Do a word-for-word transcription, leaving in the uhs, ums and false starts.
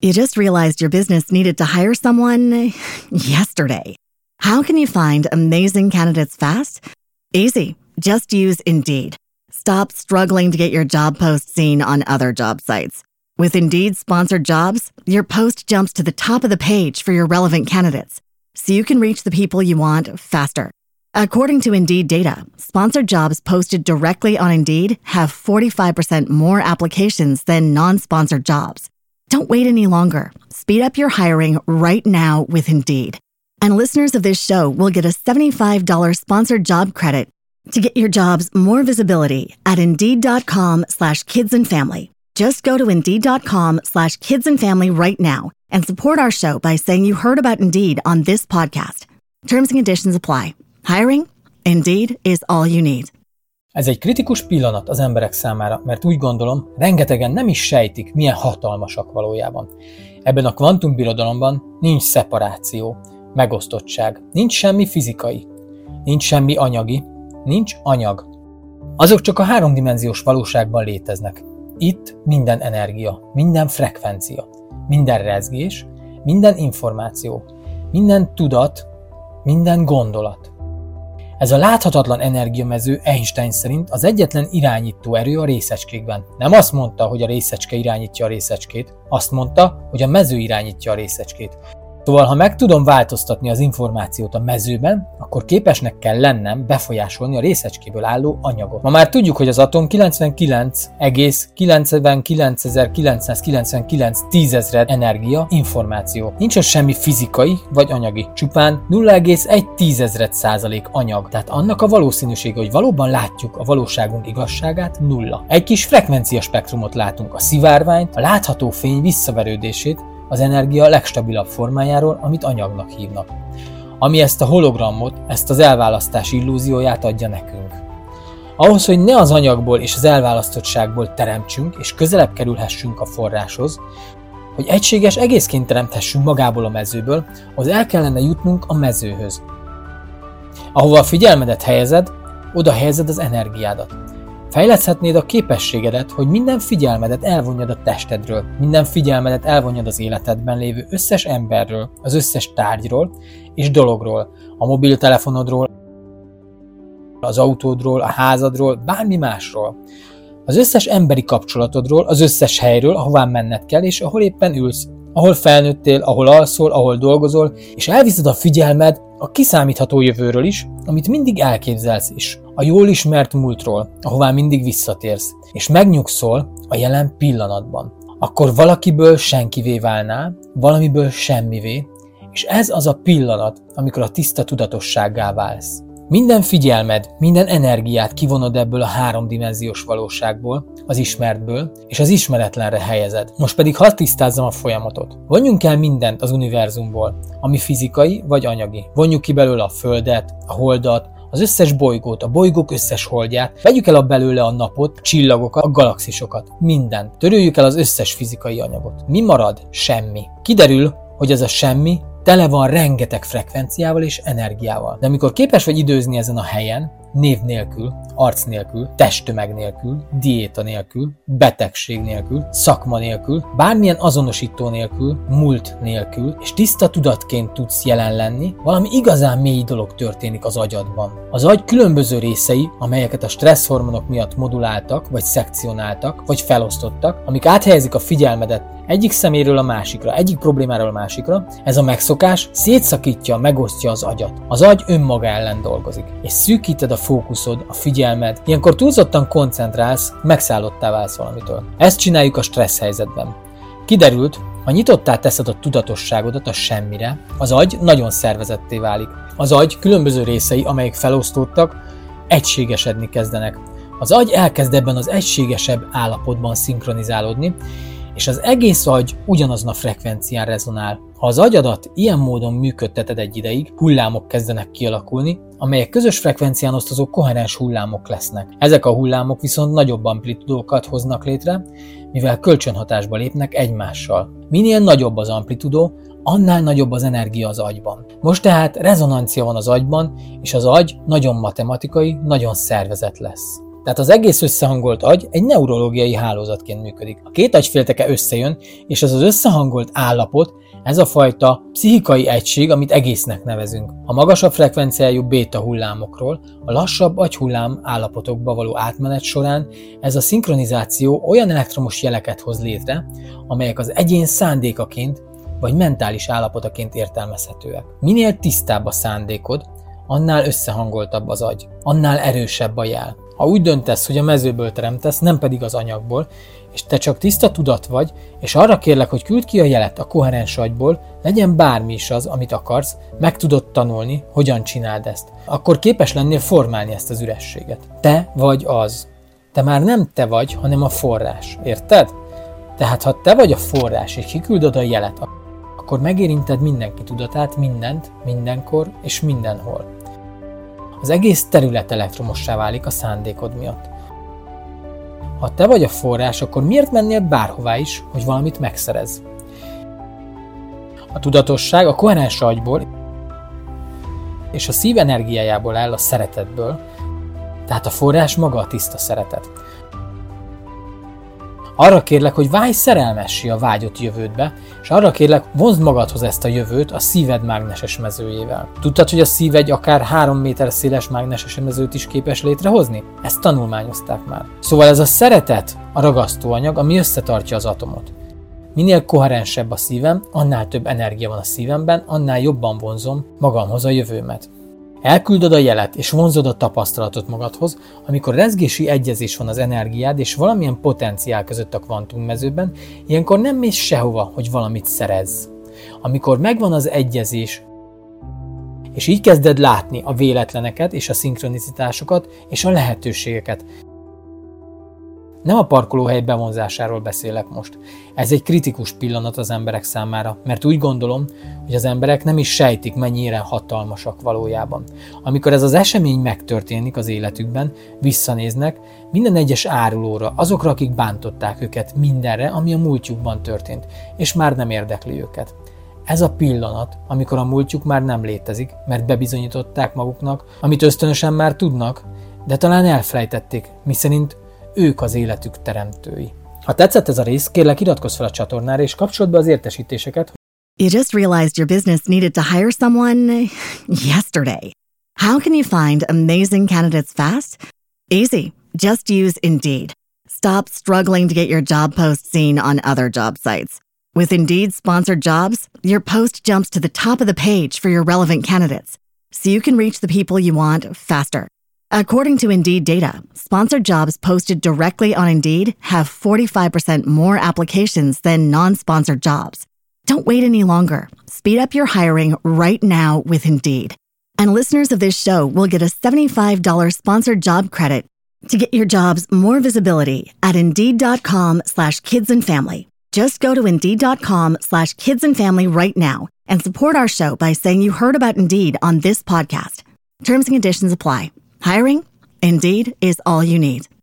You just realized your business needed to hire someone yesterday. How can you find amazing candidates fast? Easy. Just use Indeed. Stop struggling to get your job post seen on other job sites. With Indeed sponsored jobs, your post jumps to the top of the page for your relevant candidates, so you can reach the people you want faster. According to Indeed data, sponsored jobs posted directly on Indeed have forty-five percent more applications than non-sponsored jobs. Don't wait any longer. Speed up your hiring right now with Indeed. And listeners of this show will get a seventy-five dollars sponsored job credit to get your jobs more visibility at Indeed.com slash kids and family. Just go to Indeed.com slash kids and family right now and support our show by saying you heard about Indeed on this podcast. Terms and conditions apply. Hiring? Indeed is all you need. Ez egy kritikus pillanat az emberek számára, mert úgy gondolom, rengetegen nem is sejtik, milyen hatalmasak valójában. Ebben a kvantumbirodalomban nincs szeparáció, megosztottság, nincs semmi fizikai, nincs semmi anyagi, nincs anyag. Azok csak a háromdimenziós valóságban léteznek. Itt minden energia, minden frekvencia, minden rezgés, minden információ, minden tudat, minden gondolat. Ez a láthatatlan energiamező Einstein szerint az egyetlen irányító erő a részecskékben. Nem azt mondta, hogy a részecske irányítja a részecskét, azt mondta, hogy a mező irányítja a részecskét. Szóval, ha meg tudom változtatni az információt a mezőben, akkor képesnek kell lennem befolyásolni a részecskéből álló anyagot. Ma már tudjuk, hogy az atom kilencvenkilenc egész kilencvenkilencezer-kilencszázkilencvenkilenc tízezred energia, információ. Nincs az semmi fizikai vagy anyagi, csupán nulla egész egy tízezred százalék anyag. Tehát annak a valószínűsége, hogy valóban látjuk a valóságunk igazságát, nulla. Egy kis frekvencia spektrumot látunk, a szivárványt, a látható fény visszaverődését, az energia legstabilabb formájáról, amit anyagnak hívnak. Ami ezt a hologramot, ezt az elválasztás illúzióját adja nekünk. Ahhoz, hogy ne az anyagból és az elválasztottságból teremtsünk, és közelebb kerülhessünk a forráshoz, hogy egységes egészként teremthessünk magából a mezőből, az el kellene jutnunk a mezőhöz. Ahova a figyelmedet helyezed, oda helyezed az energiádat. Fejleszthetnéd a képességedet, hogy minden figyelmedet elvonjad a testedről, minden figyelmedet elvonjad az életedben lévő összes emberről, az összes tárgyról és dologról, a mobiltelefonodról, az autódról, a házadról, bármi másról. Az összes emberi kapcsolatodról, az összes helyről, ahová menned kell, és ahol éppen ülsz, ahol felnőttél, ahol alszol, ahol dolgozol, és elviszed a figyelmed a kiszámítható jövőről is, amit mindig elképzelsz is, a jól ismert múltról, ahová mindig visszatérsz, és megnyugszol a jelen pillanatban. Akkor valakiből senkivé válnál, valamiből semmivé, és ez az a pillanat, amikor a tiszta tudatossággá válsz. Minden figyelmed, minden energiát kivonod ebből a háromdimenziós valóságból, az ismertből, és az ismeretlenre helyezed. Most pedig hadd tisztázzam a folyamatot. Vonjunk el mindent az univerzumból, ami fizikai vagy anyagi. Vonjuk ki belőle a Földet, a Holdat, az összes bolygót, a bolygók összes holdját, vegyük el a belőle a napot, a csillagokat, a galaxisokat, mindent. Töröljük el az összes fizikai anyagot. Mi marad? Semmi. Kiderül, hogy ez a semmi tele van rengeteg frekvenciával és energiával. De amikor képes vagy időzni ezen a helyen, név nélkül, arc nélkül, testtömeg nélkül, diéta nélkül, betegség nélkül, szakma nélkül, bármilyen azonosító nélkül, múlt nélkül, és tiszta tudatként tudsz jelen lenni, valami igazán mély dolog történik az agyadban. Az agy különböző részei, amelyeket a stresszhormonok miatt moduláltak, vagy szekcionáltak, vagy felosztottak, amik áthelyezik a figyelmedet egyik szeméről a másikra, egyik problémáról a másikra, ez a megszokás szétszakítja, megosztja az agyat. Az agy önmaga ellen dolgozik, és szűkíted a fókuszod, a figyelmed, ilyenkor túlzottan koncentrálsz, megszállottá válsz valamitől. Ezt csináljuk a stressz helyzetben. Kiderült, ha nyitottá teszed a tudatosságodat a semmire, az agy nagyon szervezetté válik. Az agy különböző részei, amelyek felosztódtak, egységesedni kezdenek. Az agy elkezd ebben az egységesebb állapotban szinkronizálódni, és az egész agy ugyanazon a frekvencián rezonál. Ha az agyadat ilyen módon működteted egy ideig, hullámok kezdenek kialakulni, amelyek közös frekvencián osztozó koherens hullámok lesznek. Ezek a hullámok viszont nagyobb amplitudókat hoznak létre, mivel kölcsönhatásba lépnek egymással. Minél nagyobb az amplitudó, annál nagyobb az energia az agyban. Most tehát rezonancia van az agyban, és az agy nagyon matematikai, nagyon szervezet lesz. Tehát az egész összehangolt agy egy neurológiai hálózatként működik. A két agyfélteke összejön, és ez az összehangolt állapot, ez a fajta pszichikai egység, amit egésznek nevezünk. A magasabb frekvenciájú béta hullámokról a lassabb agyhullám állapotokba való átmenet során ez a szinkronizáció olyan elektromos jeleket hoz létre, amelyek az egyén szándékaként vagy mentális állapotaként értelmezhetőek. Minél tisztább a szándékod, annál összehangoltabb az agy, annál erősebb a jel. Ha úgy döntesz, hogy a mezőből teremtesz, nem pedig az anyagból, és te csak tiszta tudat vagy, és arra kérlek, hogy küld ki a jelet a koherens agyból, legyen bármi is az, amit akarsz, meg tudod tanulni, hogyan csináld ezt. Akkor képes lennél formálni ezt az ürességet. Te vagy az. Te már nem te vagy, hanem a forrás. Érted? Tehát ha te vagy a forrás, és kiküldöd a jelet, akkor megérinted mindenki tudatát, mindent, mindenkor és mindenhol. Az egész terület elektromossá válik a szándékod miatt. Ha te vagy a forrás, akkor miért mennél bárhová is, hogy valamit megszerezz? A tudatosság a koherens agyból és a szív energiájából áll, a szeretetből, tehát a forrás maga a tiszta szeretet. Arra kérlek, hogy válj szerelmessé a vágyott jövődbe, és arra kérlek, vonzd magadhoz ezt a jövőt a szíved mágneses mezőjével. Tudtad, hogy a szív egy akár három méter széles mágneses mezőt is képes létrehozni? Ezt tanulmányozták már. Szóval ez a szeretet a ragasztóanyag, ami összetartja az atomot. Minél koherensebb a szívem, annál több energia van a szívemben, annál jobban vonzom magamhoz a jövőmet. Elküldöd a jelet és vonzod a tapasztalatot magadhoz, amikor rezgési egyezés van az energiád és valamilyen potenciál között a kvantummezőben, ilyenkor nem mész sehova, hogy valamit szerezz. Amikor megvan az egyezés, és így kezded látni a véletleneket és a szinkronicitásokat és a lehetőségeket. Nem a parkolóhely bevonzásáról beszélek most. Ez egy kritikus pillanat az emberek számára, mert úgy gondolom, hogy az emberek nem is sejtik, mennyire hatalmasak valójában. Amikor ez az esemény megtörténik az életükben, visszanéznek minden egyes árulóra, azokra, akik bántották őket, mindenre, ami a múltjukban történt, és már nem érdekli őket. Ez a pillanat, amikor a múltjuk már nem létezik, mert bebizonyították maguknak, amit ösztönösen már tudnak, de talán elfelejtették, miszerint ők az életük teremtői. Ha tetszett ez a rész, kérlek iratkozz fel a csatornára és kapcsold be az értesítéseket. You just realized your business needed to hire someone yesterday. How can you find amazing candidates fast? Easy. Just use Indeed. Stop struggling to get your job post seen on other job sites. With Indeed sponsored jobs, your post jumps to the top of the page for your relevant candidates, so you can reach the people you want faster. According to Indeed data, sponsored jobs posted directly on Indeed have forty-five percent more applications than non-sponsored jobs. Don't wait any longer. Speed up your hiring right now with Indeed. And listeners of this show will get a seventy-five dollars sponsored job credit to get your jobs more visibility at Indeed.com slash kids and family. Just go to Indeed.com slash kids and family right now and support our show by saying you heard about Indeed on this podcast. Terms and conditions apply. Hiring? Indeed is all you need.